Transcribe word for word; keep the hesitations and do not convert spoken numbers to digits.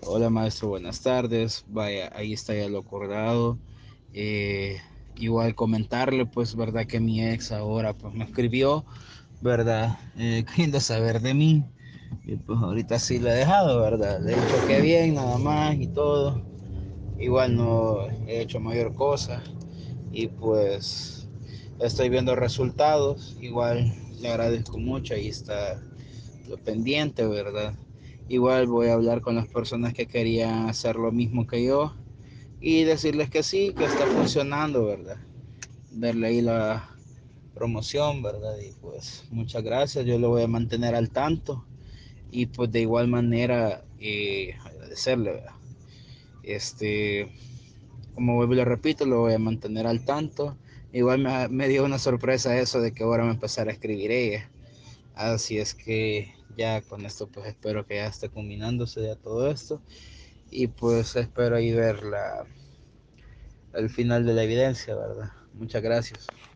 Hola maestro, buenas tardes. Vaya, ahí está ya lo acordado. Eh, Igual comentarle, pues, verdad que mi ex ahora pues me escribió, verdad, eh, queriendo saber de mí. Y pues ahorita sí lo he dejado, verdad. Le he dicho que bien, nada más y todo. Igual no he hecho mayor cosa. Y pues estoy viendo resultados. Igual le agradezco mucho. Ahí está lo pendiente, ¿verdad? Igual voy a hablar con las personas que querían hacer lo mismo que yo y decirles que sí, que está funcionando, ¿verdad? Darle ahí la promoción, ¿verdad? Y pues muchas gracias, yo lo voy a mantener al tanto y pues de igual manera eh, agradecerle, ¿verdad? Este, como vuelvo y le repito, lo voy a mantener al tanto. Igual me, me dio una sorpresa eso de que ahora me empezara a escribir ella. Así es que ya con esto pues espero que ya esté culminándose ya todo esto y pues espero ahí ver la, el final de la evidencia, ¿verdad? Muchas gracias.